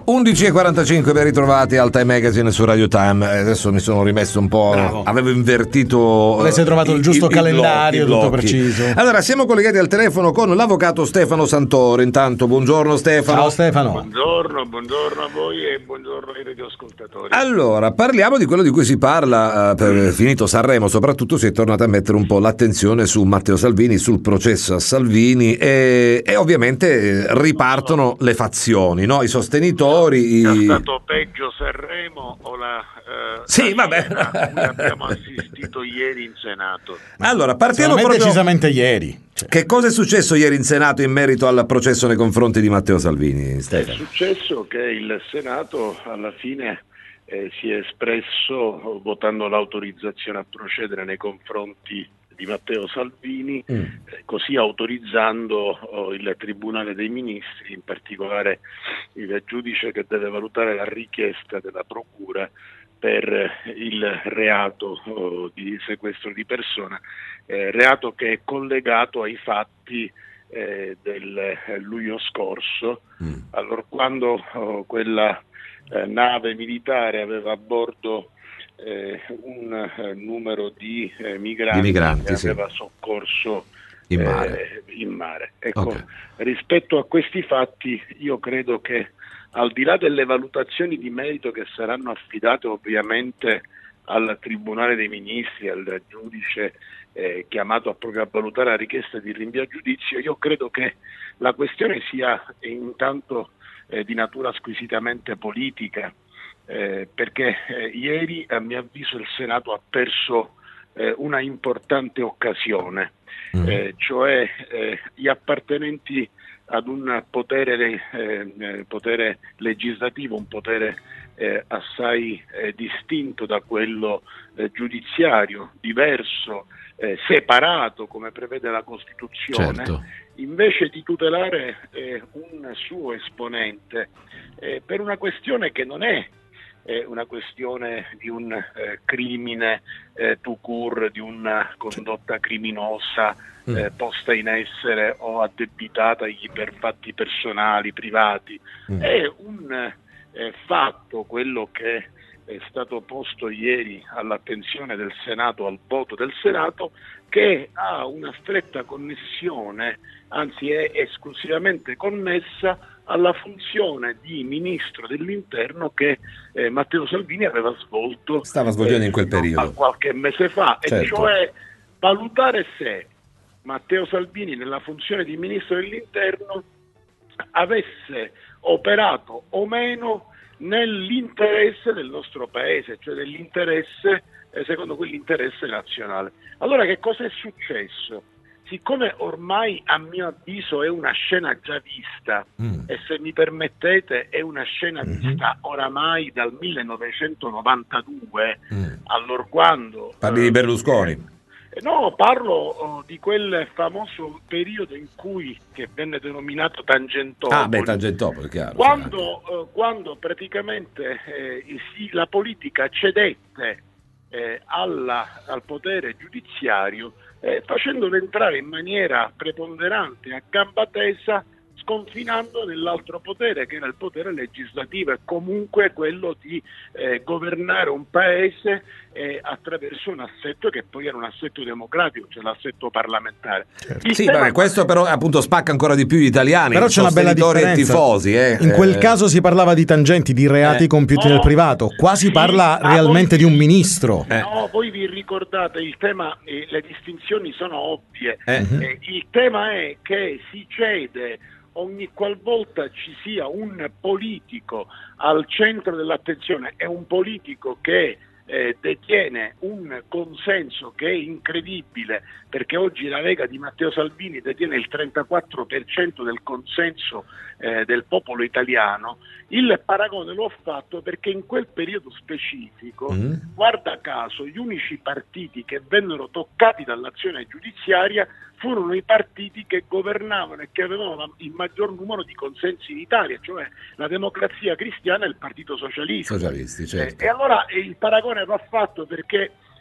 11:45, ben ritrovati al Time Magazine su Radio Time. Adesso mi sono rimesso un po'. Bravo. Avevo invertito. Avete trovato il giusto calendario, i blocchi. tutto preciso. Allora, siamo collegati al telefono con l'avvocato Stefano Santoro. Intanto, buongiorno Stefano. Ciao Stefano. Buongiorno a voi e buongiorno ai radioascoltatori. Allora, parliamo di quello di cui si parla. Finito Sanremo, soprattutto si è tornata a mettere un po' l'attenzione su Matteo Salvini, sul processo a Salvini e ovviamente ripartono le fazioni, no? I sostenitori. È stato peggio Sanremo o Sì, vabbè. cui abbiamo assistito ieri in Senato? Allora, partiamo Solamente proprio. decisamente ieri. Che cosa è successo ieri in Senato in merito al processo nei confronti di Matteo Salvini, È Stefano? successo che il Senato alla fine si è espresso votando l'autorizzazione a procedere nei confronti di Matteo Salvini, così autorizzando il Tribunale dei Ministri, in particolare il giudice che deve valutare la richiesta della Procura per il reato di sequestro di persona, reato che è collegato ai fatti del luglio scorso, allora quando quella nave militare aveva a bordo un numero di migranti che sì. aveva soccorso In mare. in mare. Ecco, Ok. rispetto a questi fatti io credo che al di là delle valutazioni di merito che saranno affidate ovviamente al Tribunale dei Ministri, al giudice chiamato proprio a valutare la richiesta di rinvio a giudizio, io credo che la questione sia intanto di natura squisitamente politica, perché ieri a mio avviso il Senato ha perso una importante occasione, cioè gli appartenenti ad un potere legislativo, un potere assai distinto da quello giudiziario, diverso, separato come prevede la Costituzione, Certo. invece di tutelare un suo esponente per una questione che non è una questione di un crimine tout court, di una condotta criminosa posta in essere o addebitatagli per fatti personali, privati. È un fatto, quello che è stato posto ieri all'attenzione del Senato, al voto del Senato, che ha una stretta connessione, anzi è esclusivamente connessa alla funzione di ministro dell'interno che Matteo Salvini aveva svolto, Stava svolgendo in quel periodo. qualche mese fa, Certo. e cioè valutare se Matteo Salvini nella funzione di ministro dell'interno avesse operato o meno nell'interesse del nostro paese, cioè nell'interesse, secondo quell'interesse nazionale. Allora che cosa è successo? Siccome ormai a mio avviso è una scena già vista, e se mi permettete è una scena vista oramai dal 1992, allora quando... Parli di Berlusconi? No, parlo di quel famoso periodo in cui, che venne denominato Tangentopoli, Tangentopoli, chiaro. quando praticamente la politica cedette al potere giudiziario, facendolo entrare in maniera preponderante a gamba tesa, sconfinando nell'altro potere, che era il potere legislativo, e comunque quello di governare un paese attraverso un assetto che poi era un assetto democratico, cioè l'assetto parlamentare. Certo. Sì, vabbè, questo però appunto spacca ancora di più gli italiani, Però c'è una bella sostenitori e differenza. tifosi. In quel caso si parlava di tangenti, di reati compiuti nel privato. Qua si parla realmente di un ministro. No, voi vi ricordate il tema, le distinzioni sono ovvie. Il tema è che si cede ogni qualvolta ci sia un politico al centro dell'attenzione, è un politico che detiene un consenso che è incredibile, perché oggi la Lega di Matteo Salvini detiene il 34% del consenso del popolo italiano. Il paragone l'ho fatto perché in quel periodo specifico, guarda caso, gli unici partiti che vennero toccati dall'azione giudiziaria furono i partiti che governavano e che avevano il maggior numero di consensi in Italia, cioè la Democrazia Cristiana e il Partito Socialista. Socialisti, certo. E allora il paragone va fatto perché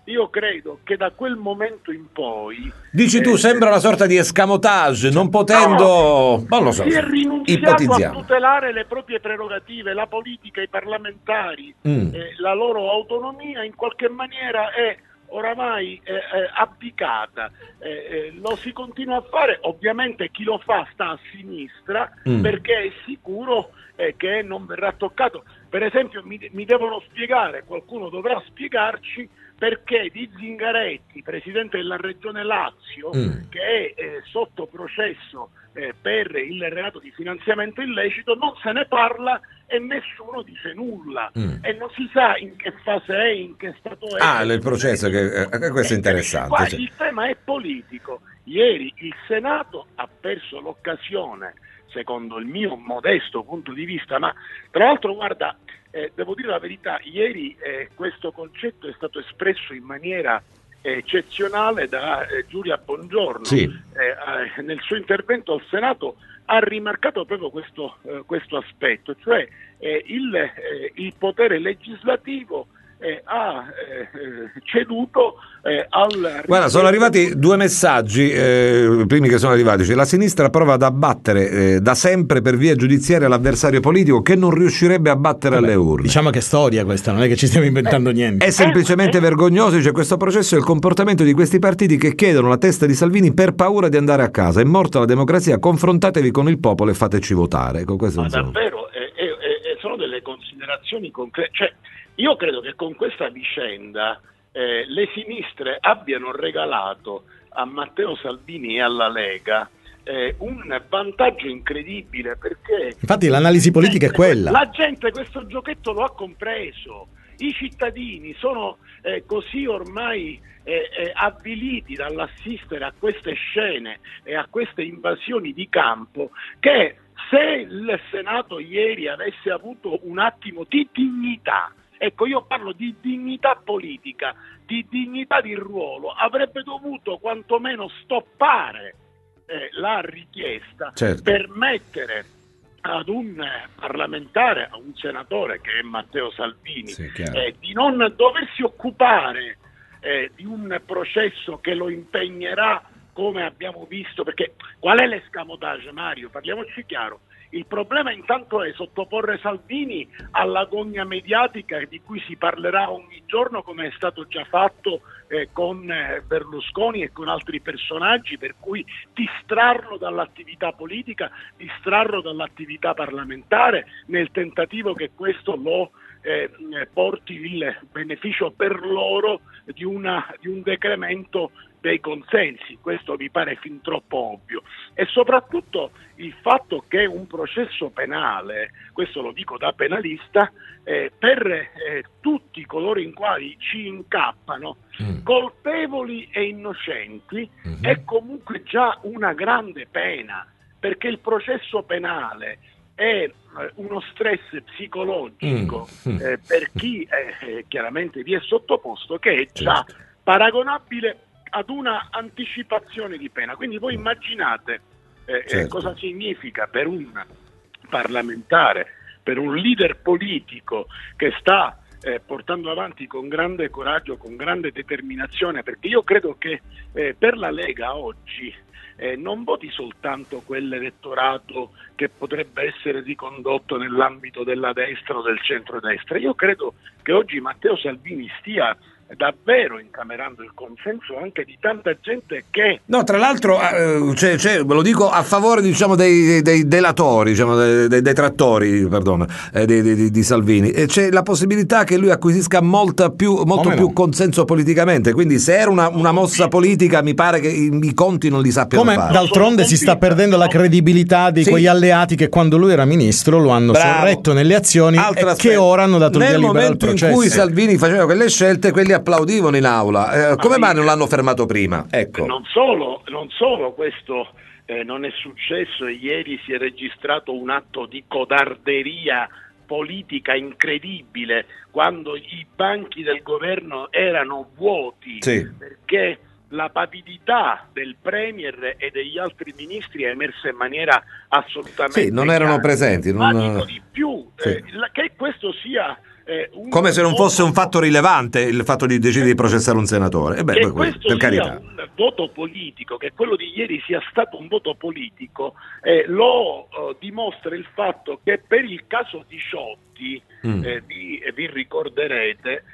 io credo che da quel momento in poi... Dici tu, sembra una sorta di escamotage, non potendo... non lo so, si è rinunciato a tutelare le proprie prerogative, la politica, i parlamentari, la loro autonomia in qualche maniera è oramai abdicata. Lo si continua a fare, ovviamente chi lo fa sta a sinistra perché è sicuro che non verrà toccato. Per esempio mi devono spiegare, qualcuno dovrà spiegarci perché Di Zingaretti, presidente della regione Lazio, che è sotto processo per il reato di finanziamento illecito, non se ne parla e nessuno dice nulla e non si sa in che fase è, in che stato è. Il processo, questo è interessante. Qua il tema è politico. Ieri il Senato ha perso l'occasione, secondo il mio modesto punto di vista, ma tra l'altro guarda, devo dire la verità, ieri questo concetto è stato espresso in maniera eccezionale da Giulia Bongiorno. Sì. Nel suo intervento al Senato ha rimarcato proprio questo aspetto, cioè il potere legislativo ha ceduto al... Guarda, sono arrivati 2 messaggi, i primi che sono arrivati, cioè la sinistra prova ad abbattere da sempre per via giudiziaria l'avversario politico che non riuscirebbe a battere alle urne. Diciamo che è storia questa, non è che ci stiamo inventando niente. È semplicemente vergognoso, cioè questo processo è il comportamento di questi partiti che chiedono la testa di Salvini per paura di andare a casa. È morta la democrazia, confrontatevi con il popolo e fateci votare. Ecco, questo ma davvero sono delle considerazioni concrete, cioè io credo che con questa vicenda le sinistre abbiano regalato a Matteo Salvini e alla Lega un vantaggio incredibile, perché infatti l'analisi politica è quella. La gente questo giochetto lo ha compreso, i cittadini sono così ormai avviliti dall'assistere a queste scene e a queste invasioni di campo che se il Senato ieri avesse avuto un attimo di dignità, ecco, io parlo di dignità politica, di dignità di ruolo, avrebbe dovuto quantomeno stoppare la richiesta, certo, permettere ad un parlamentare, a un senatore che è Matteo Salvini, sì, di non doversi occupare di un processo che lo impegnerà, come abbiamo visto, perché qual è l'escamotage, Mario? Parliamoci chiaro. Il problema intanto è sottoporre Salvini all'agonia mediatica di cui si parlerà ogni giorno, come è stato già fatto con Berlusconi e con altri personaggi, per cui distrarlo dall'attività politica, distrarlo dall'attività parlamentare, nel tentativo che questo lo porti il beneficio per loro di un decremento dei consensi. Questo mi pare fin troppo ovvio, e soprattutto il fatto che un processo penale, questo lo dico da penalista, per tutti coloro in quali ci incappano, colpevoli e innocenti, è comunque già una grande pena, perché il processo penale è uno stress psicologico per chi chiaramente vi è sottoposto, che è già paragonabile ad una anticipazione di pena. Quindi voi immaginate cosa significa per un parlamentare, per un leader politico che sta portando avanti con grande coraggio, con grande determinazione, perché io credo che per la Lega oggi non voti soltanto quell'elettorato che potrebbe essere ricondotto nell'ambito della destra o del centrodestra. Io credo che oggi Matteo Salvini stia davvero incamerando il consenso anche di tanta gente che... No, tra l'altro ve lo dico a favore, diciamo, dei delatori, diciamo, dei detrattori, perdono, di Salvini, e c'è la possibilità che lui acquisisca molto più consenso politicamente, quindi se era una mossa politica mi pare che i conti non li sappiano fare. D'altronde si sta perdendo la credibilità di quegli alleati che quando lui era ministro lo hanno sorretto nelle azioni e che ora hanno dato il via libera al processo. Nel momento in cui Salvini faceva quelle scelte, quelli applaudivano in aula, come mai non l'hanno fermato prima? Ecco. Non solo questo non è successo, e ieri si è registrato un atto di codarderia politica incredibile quando i banchi del governo erano vuoti, perché la pavidità del Premier e degli altri ministri è emersa in maniera assolutamente non erano presenti. Ma dico di più, che questo sia come se non fosse un fatto rilevante il fatto di decidere di processare un senatore. Che questo per carità. Un voto politico, che quello di ieri sia stato un voto politico, lo dimostra il fatto che per il caso di Ciotti, vi ricorderete,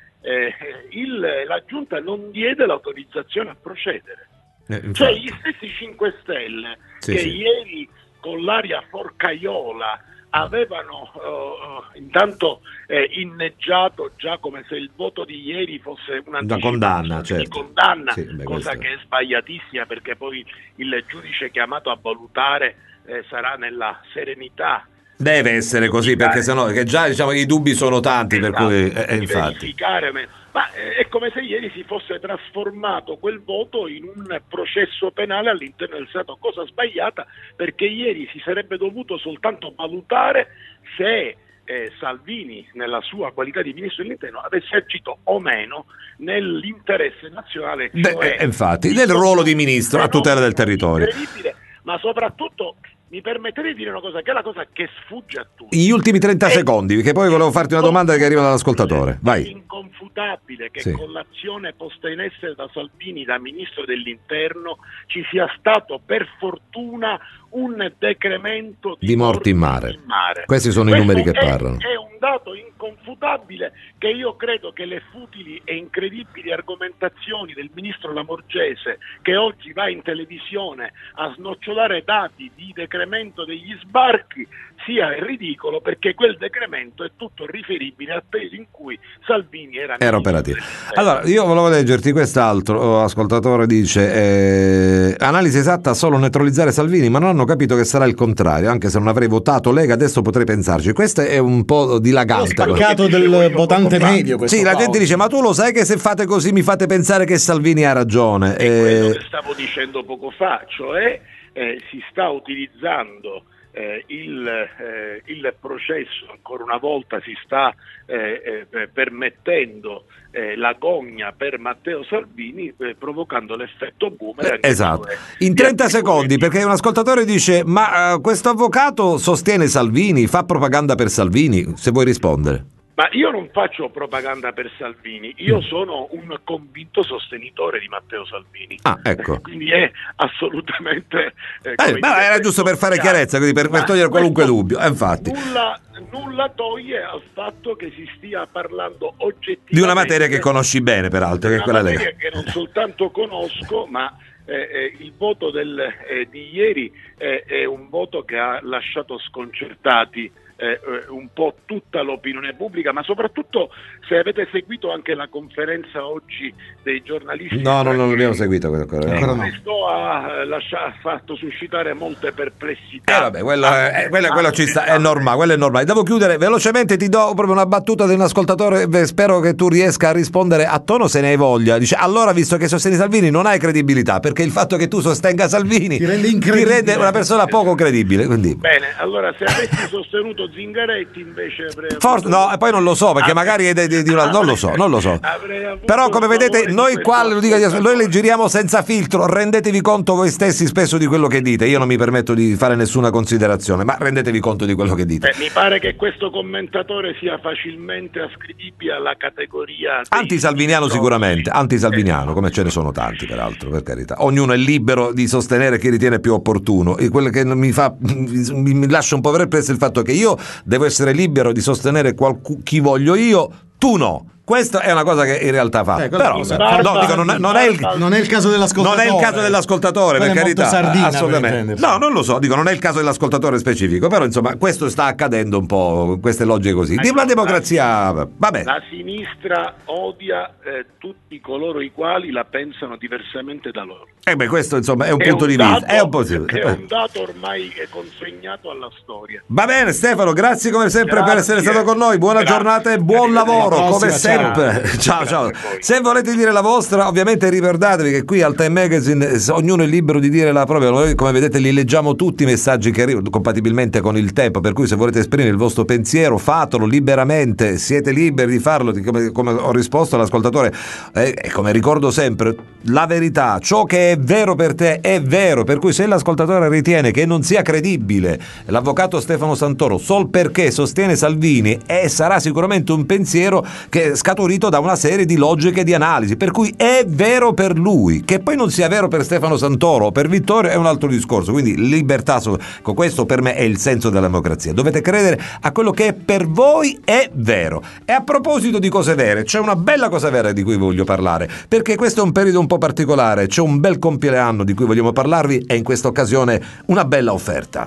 la Giunta non diede l'autorizzazione a procedere. Cioè gli stessi 5 Stelle ieri con l'aria forcaiola avevano intanto inneggiato già come se il voto di ieri fosse una condanna, di condanna, cosa che è sbagliatissima, perché poi il giudice chiamato a valutare sarà nella serenità. Deve essere così, perché sennò che già i dubbi sono tanti, per cui infatti. Ma è come se ieri si fosse trasformato quel voto in un processo penale all'interno del Senato, cosa sbagliata, perché ieri si sarebbe dovuto soltanto valutare se Salvini, nella sua qualità di ministro dell'interno, avesse agito o meno nell'interesse nazionale, cioè infatti, del ruolo di ministro a tutela del territorio. Incredibile, ma soprattutto mi permetterei di dire una cosa, che è la cosa che sfugge a tutti. Gli ultimi 30 secondi, perché poi volevo farti una domanda che arriva dall'ascoltatore. Vai. È inconfutabile che con l'azione posta in essere da Salvini, da ministro dell'interno, ci sia stato per fortuna un decremento di morti in mare. Questi sono i numeri che parlano. È un dato inconfutabile che io credo che le futili e incredibili argomentazioni del ministro Lamorgese, che oggi va in televisione a snocciolare dati di decremento degli sbarchi, sia ridicolo, perché quel decremento è tutto riferibile al periodo in cui Salvini era operativo. Allora, io volevo leggerti quest'altro ascoltatore, dice analisi esatta solo neutralizzare Salvini, ma non hanno capito che sarà il contrario, anche se non avrei votato Lega adesso potrei pensarci. Questo è un po' dilagante. Lo spaccato del votante medio. Sì, la gente dice, ma tu lo sai che se fate così mi fate pensare che Salvini ha ragione. È quello che stavo dicendo poco fa, cioè si sta utilizzando il processo, ancora una volta si sta permettendo la gogna per Matteo Salvini, provocando l'effetto boomerang. Esatto, in 30 secondi, perché un ascoltatore dice, ma questo avvocato sostiene Salvini, fa propaganda per Salvini, se vuoi rispondere. Ma io non faccio propaganda per Salvini, io sono un convinto sostenitore di Matteo Salvini. Ecco. Quindi è assolutamente... ma era giusto per fare chiarezza, quindi per togliere qualunque dubbio, infatti. Nulla toglie al fatto che si stia parlando oggettivamente... Di una materia che conosci bene, peraltro, che è quella Lega. Che non soltanto conosco, ma... il voto di ieri è un voto che ha lasciato sconcertati un po' tutta l'opinione pubblica, ma soprattutto se avete seguito anche la conferenza oggi dei giornalisti. No, non l'abbiamo seguito ancora. Questo ha fatto suscitare molte perplessità. Quello ci sta, è normale, quello è normale. Devo chiudere velocemente, ti do proprio una battuta di un ascoltatore, spero che tu riesca a rispondere a tono se ne hai voglia. Dice, allora, visto che sostieni Salvini non hai credibilità, perché il fatto che tu sostenga Salvini ti rende una persona poco credibile. Quindi. Bene, allora se avessi sostenuto Zingaretti invece forse no, e poi non lo so, perché magari non lo so. Però come vedete noi qua noi le giriamo senza filtro, rendetevi conto voi stessi spesso di quello che dite. Io non mi permetto di fare nessuna considerazione, ma rendetevi conto di quello che dite. Mi pare che questo commentatore sia facilmente ascrivibile alla categoria antisalviniano, sicuramente antisalviniano, come ce ne sono tanti peraltro, per carità. Ognuno è libero di sostenere chi ritiene più opportuno, e quello che mi lascia un po' perplesso è il fatto che io devo essere libero di sostenere chi voglio io, tu no. Questa è una cosa che in realtà fa. Però non è il caso dell'ascoltatore. Non è il caso dell'ascoltatore, per carità. Assolutamente. No, non lo so, non è il caso dell'ascoltatore specifico, però insomma questo sta accadendo un po', queste logiche così. Di una democrazia, vabbè. La sinistra odia tutti coloro i quali la pensano diversamente da loro. Questo insomma è un punto di vista. È un dato ormai consegnato alla storia. Va bene, Stefano, grazie come sempre per essere stato con noi. Buona giornata e buon lavoro, come sempre. Ciao. Se volete dire la vostra, ovviamente ricordatevi che qui al Time Magazine ognuno è libero di dire la propria. Noi, come vedete, li leggiamo tutti i messaggi che arrivano compatibilmente con il tempo, per cui se volete esprimere il vostro pensiero fatelo liberamente, siete liberi di farlo, come ho risposto all'ascoltatore, come ricordo sempre, la verità, ciò che è vero per te è vero, per cui se l'ascoltatore ritiene che non sia credibile l'avvocato Stefano Santoro sol perché sostiene Salvini, sarà sicuramente un pensiero che è scaturito da una serie di logiche di analisi, per cui è vero per lui. Che poi non sia vero per Stefano Santoro o per Vittorio è un altro discorso, quindi libertà, con questo per me è il senso della democrazia, dovete credere a quello che per voi è vero. E a proposito di cose vere, c'è una bella cosa vera di cui voglio parlare, perché questo è un periodo un po' particolare, c'è un bel compleanno di cui vogliamo parlarvi e in questa occasione una bella offerta.